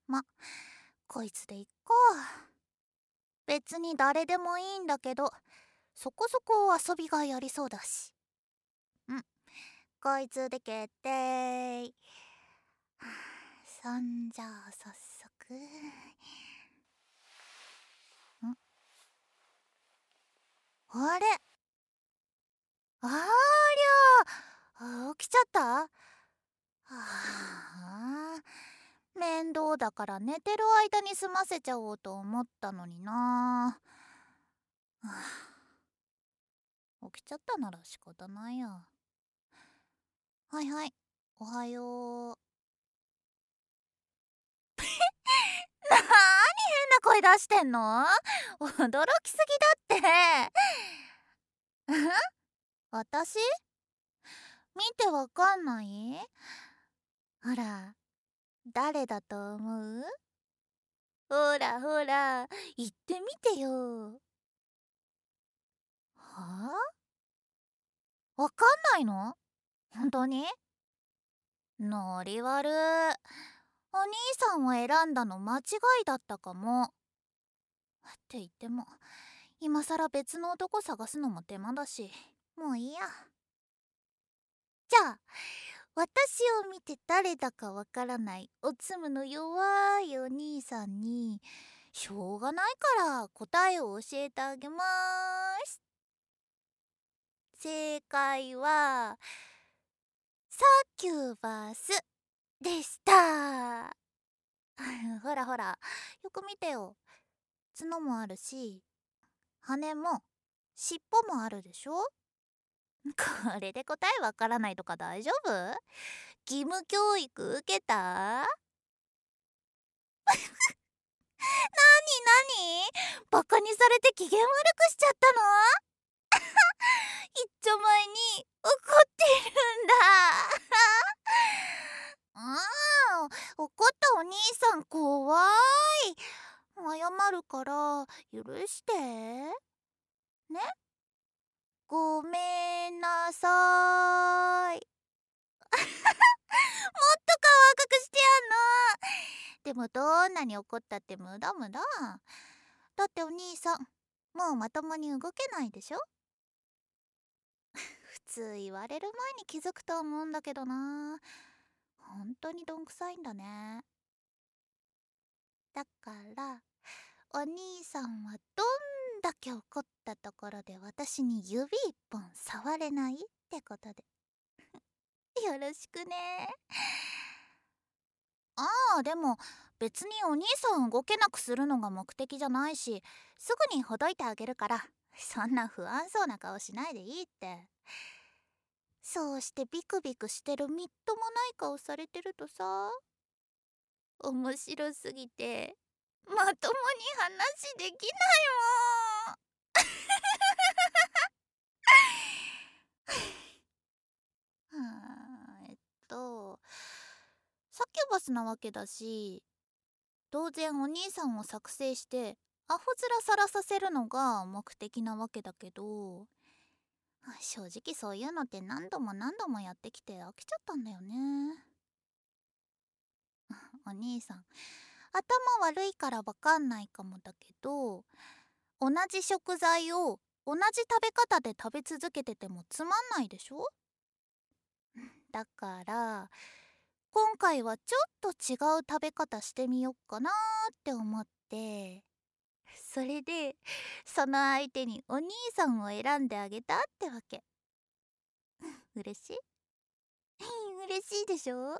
ま、こいつでいっか。別に誰でもいいんだけど、そこそこ遊びがやりそうだし。こいつで決定。そんじゃあ早速。あれ、ありゃ起きちゃった。はあ、面倒だから寝てる間に済ませちゃおうと思ったのにな。はあ、起きちゃったなら仕方ないや。はいはい、おはよう。なーに変な声出してんの？驚きすぎだって。私？見てわかんない？ほら、誰だと思う？ほらほら、言ってみてよ。はあ？わかんないの？本当に？ノリ悪。お兄さんを選んだの間違いだったかも。って言っても、今さら別の男探すのも手間だし、もういいや。じゃあ、私を見て誰だかわからないおつむの弱いお兄さんに、しょうがないから答えを教えてあげます。正解はサキューバスでした。ほらほら、よく見てよ。角もあるし、羽も尻尾もあるでしょ。これで答えわからないとか大丈夫？義務教育受けた？何バカにされて機嫌悪くしちゃったの？一丁前に怒ってるんだ。怒ったお兄さん怖い。謝るから許してね。ごめんなさい。もっと顔赤くしてやんの。でもどんなに怒ったって無駄無駄。だってお兄さんもうまともに動けないでしょ。普通言われる前に気づくと思うんだけどな。本当にどんくさいんだね。だからお兄さんはどんだけ怒ったところで私に指一本触れないってことでよろしくね。ああ、でも別にお兄さん動けなくするのが目的じゃないし、すぐにほどいてあげるから、そんな不安そうな顔しないでいいって。そうしてビクビクしてるみっともない顔されてるとさ、面白すぎてまともに話できないもん。はあサキュバスなわけだし、当然お兄さんを作成してアホ面さらさせるのが目的なわけだけど、正直そういうのって何度も何度もやってきて飽きちゃったんだよね。お兄さん頭悪いからわかんないかもだけど、同じ食材を同じ食べ方で食べ続けててもつまんないでしょ。だから今回はちょっと違う食べ方してみよっかなって思って、それでその相手にお兄さんを選んであげたってわけ。嬉しい？嬉しいでしょ？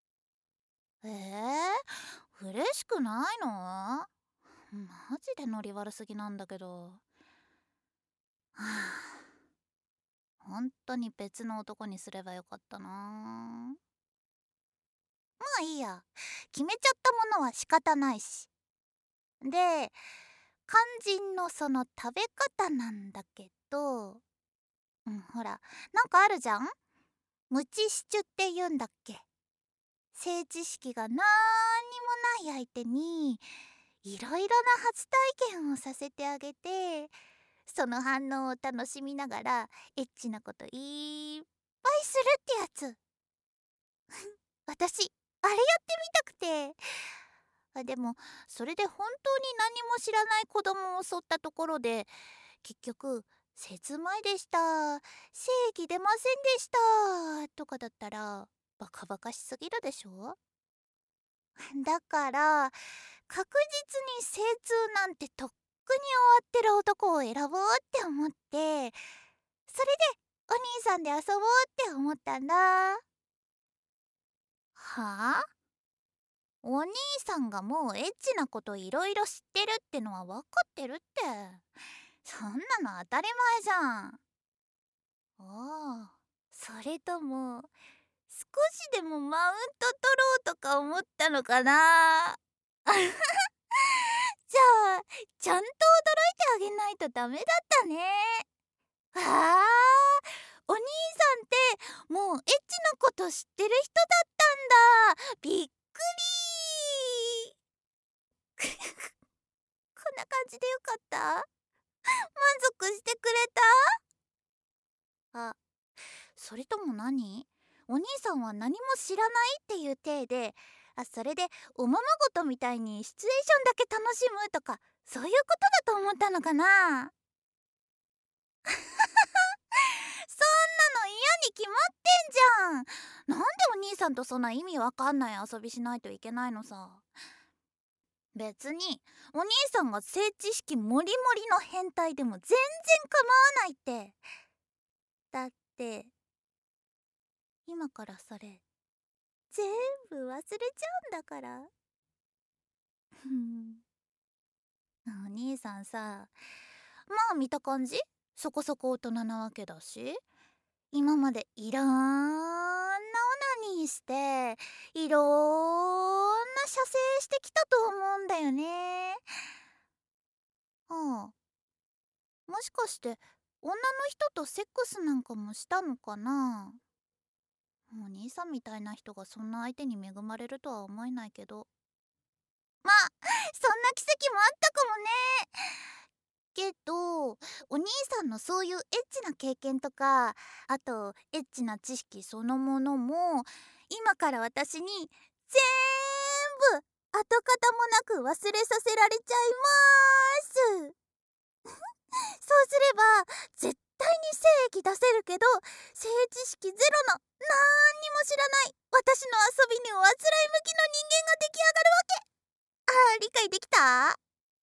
嬉しくないの？マジでノリ悪すぎなんだけど。はあ、本当に別の男にすればよかったな。まあいいや、決めちゃったものは仕方ないし。で、肝心のその食べ方なんだけど、ほら、なんかあるじゃん。無知シチュって言うんだっけ。性知識がなんにもない相手にいろいろな初体験をさせてあげて、その反応を楽しみながらエッチなこといっぱいするってやつ。私あれやってみたくて、 でもそれで本当に何も知らない子供を襲ったところで結局「切枚でした、正義出ませんでした」とかだったらバカバカしすぎるでしょ。だから確実に精通なんてとっくに終わってる男を選ぼうって思って、それでお兄さんで遊ぼうって思ったんだ。はあ、お兄さんがもうエッチなこといろいろ知ってるってのは分かってるって。そんなの当たり前じゃん。ああ、それとも少しでもマウント取ろうとか思ったのかな。じゃあちゃんと驚いてあげないとダメだったね。わあ、お兄さんってもうエッチなこと知ってる人だったんだ。びっくり。こんな感じでよかった？満足してくれた？あ、それとも何？お兄さんは何も知らないっていう体で、それでおままごとみたいにシチュエーションだけ楽しむとか、そういうことだと思ったのかな。そんなの嫌に決まってんじゃん。なんでお兄さんとそんな意味わかんない遊びしないといけないのさ。別にお兄さんが性知識もりもりの変態でも全然構わないって。だって今からそれ全部忘れちゃうんだから。お兄さんさ、まあ見た感じそこそこ大人なわけだし、今までいろんなオナニーしていろんな射精してきたと思うんだよね。ああ、もしかして女の人とセックスなんかもしたのかな。お兄さんみたいな人がそんな相手に恵まれるとは思えないけど、まあそんな奇跡もあったかもね。けどお兄さんのそういうエッチな経験とか、あとエッチな知識そのものも今から私に全部跡形もなく忘れさせられちゃいます。そうすれば絶対に精液出せるけど、性知識ゼロのなんにも知らない私の遊びにおあつらい向きの人間が出来上がるわけ。理解できた？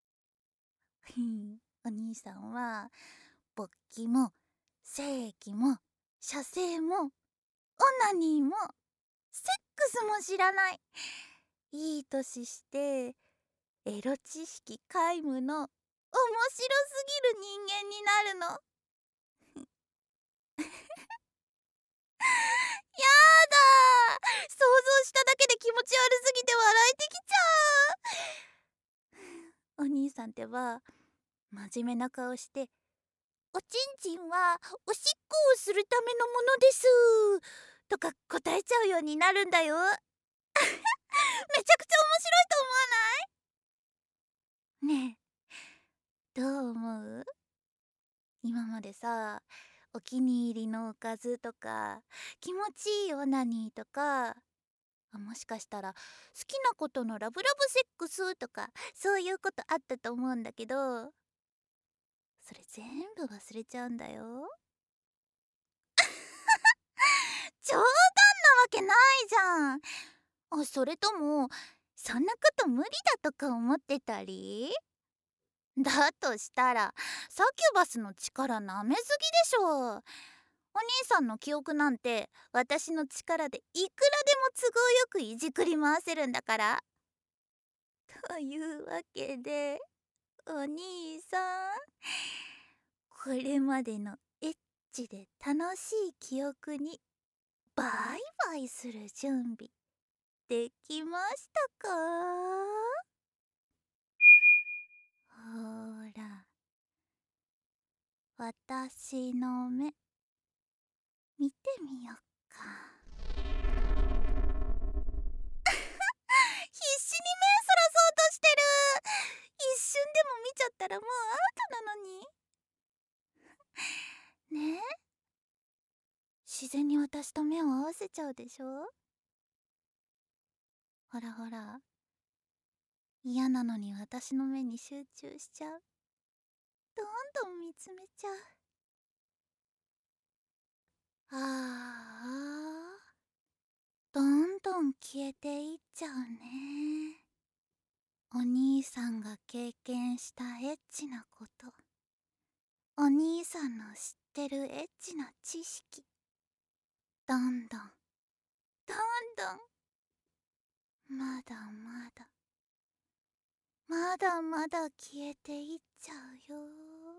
お兄さんは勃起も精液も射精もオナニーもセックスも知らない、いい年してエロ知識皆無の面白すぎる人間になるの。やだ、想像しただけで気持ち悪すぎて笑えてきちゃう。お兄さんってば真面目な顔して「おちんちんはおしっこをするためのものです」とか答えちゃうようになるんだよ。めちゃくちゃ面白いと思わない？ねえ、どう思う？今までさ、お気に入りのおかずとか気持ちいいオナニーとか、もしかしたら好きなことのラブラブセックスとかそういうことあったと思うんだけど、それ全部忘れちゃうんだよ。冗談なわけないじゃん。それともそんなこと無理だとか思ってたり？だとしたらサキュバスの力なめすぎでしょ。お兄さんの記憶なんて私の力でいくらでも都合よくいじくり回せるんだから。というわけでお兄さん、これまでのエッチで楽しい記憶にバイバイする準備できましたか？ほら、私の目見てみよっか。必死に目そらそうとしてる。一瞬でも見ちゃったらもうアウトなのに。ねえ、自然に私と目を合わせちゃうでしょ。ほらほら、 嫌なのに私の目に集中しちゃう。どんどん見つめちゃう。ああ、どんどん消えていっちゃうね。お兄さんが経験したエッチなこと、お兄さんの知ってるエッチな知識、どんどんどんどん、まだまだまだまだ消えていっちゃうよ。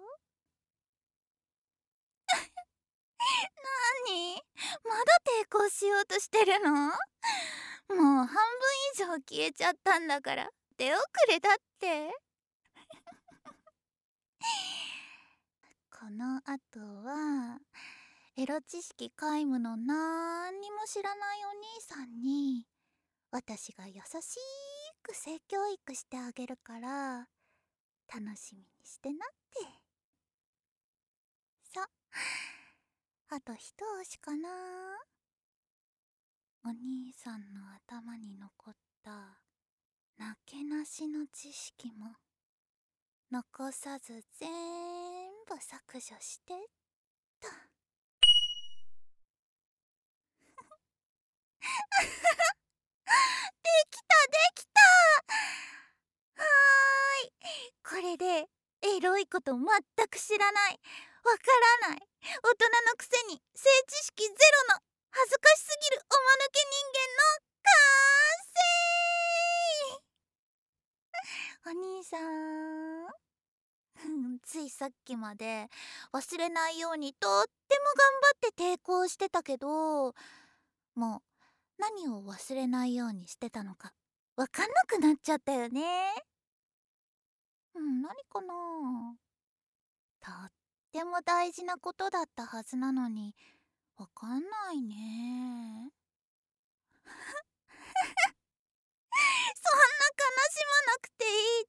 何、まだ抵抗しようとしてるの？もう半分以上消えちゃったんだから、手遅れだって。この後はエロ知識皆無のなんにも知らないお兄さんに私が優しく性教育してあげるから楽しみにしてなって。さ、あと一押しかな。お兄さんの頭に残ったなけなしの知識も残さず全部削除してっと。できたできた。はーい、これでエロいこと全く知らない、わからない、大人のくせに性知識ゼロの恥ずかしすぎるおまぬけ人間の完成。お兄さんついさっきまで忘れないようにとっても頑張って抵抗してたけど、もう何を忘れないようにしてたのかわかんなくなっちゃったよね。何かな。とっても大事なことだったはずなのにわかんないね。そんな悲しまなくていいって。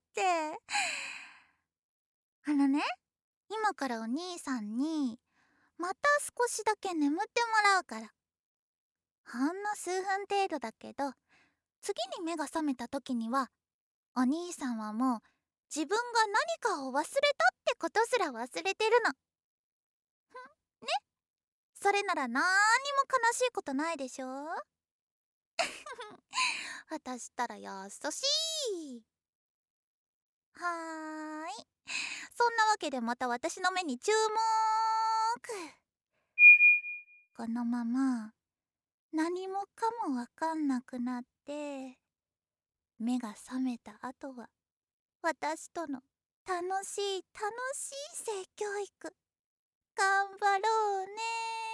今からお兄さんにまた少しだけ眠ってもらうから。ほんの数分程度だけど、次に目が覚めた時にはお兄さんはもう自分が何かを忘れたってことすら忘れてるの。ね、それならなーにも悲しいことないでしょ。私ったら優しい。はーい、そんなわけでまた私の目に注目。このまま何もかもわかんなくなって目が覚めた後は私との楽しい楽しい性教育頑張ろうね。